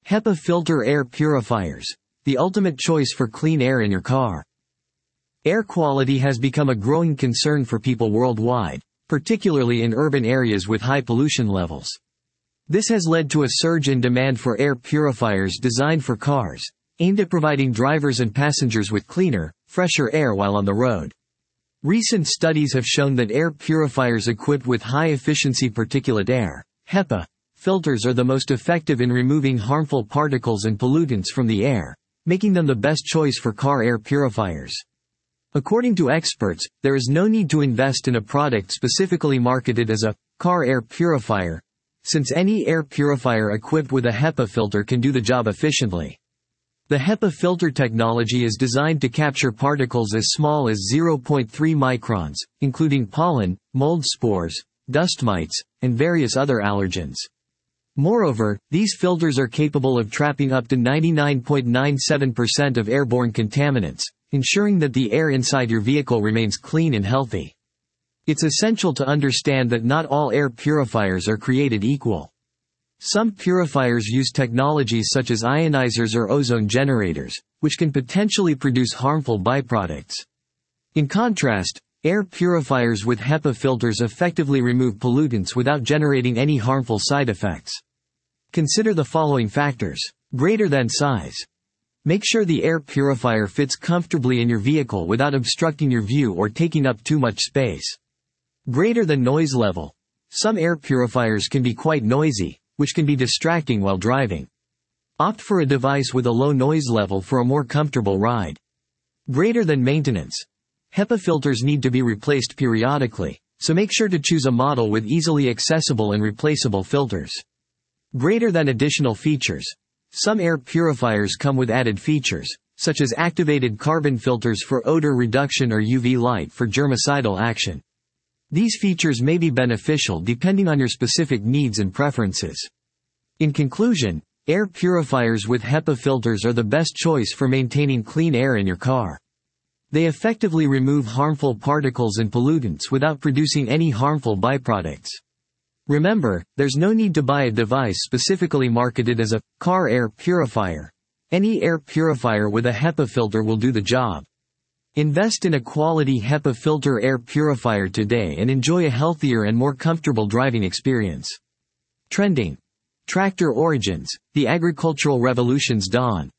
HEPA filter air purifiers, the ultimate choice for clean air in your car. Air quality has become a growing concern for people worldwide, particularly in urban areas with high pollution levels. This has led to a surge in demand for air purifiers designed for cars, aimed at providing drivers and passengers with cleaner, fresher air while on the road. Recent studies have shown that air purifiers equipped with high-efficiency particulate air, HEPA, filters are the most effective in removing harmful particles and pollutants from the air, making them the best choice for car air purifiers. According to experts, there is no need to invest in a product specifically marketed as a car air purifier, since any air purifier equipped with a HEPA filter can do the job efficiently. The HEPA filter technology is designed to capture particles as small as 0.3 microns, including pollen, mold spores, dust mites, and various other allergens. Moreover, these filters are capable of trapping up to 99.97% of airborne contaminants, ensuring that the air inside your vehicle remains clean and healthy. It's essential to understand that not all air purifiers are created equal. Some purifiers use technologies such as ionizers or ozone generators, which can potentially produce harmful byproducts. In contrast, air purifiers with HEPA filters effectively remove pollutants without generating any harmful side effects. Consider the following factors. Greater than size. Make sure the air purifier fits comfortably in your vehicle without obstructing your view or taking up too much space. Greater than noise level. Some air purifiers can be quite noisy, which can be distracting while driving. Opt for a device with a low noise level for a more comfortable ride. Greater than maintenance. HEPA filters need to be replaced periodically, so make sure to choose a model with easily accessible and replaceable filters. Greater than additional features. Some air purifiers come with added features, such as activated carbon filters for odor reduction or UV light for germicidal action. These features may be beneficial depending on your specific needs and preferences. In conclusion, air purifiers with HEPA filters are the best choice for maintaining clean air in your car. They effectively remove harmful particles and pollutants without producing any harmful byproducts. Remember, there's no need to buy a device specifically marketed as a car air purifier. Any air purifier with a HEPA filter will do the job. Invest in a quality HEPA filter air purifier today and enjoy a healthier and more comfortable driving experience. Trending. Tractor origins, the agricultural revolution's dawn.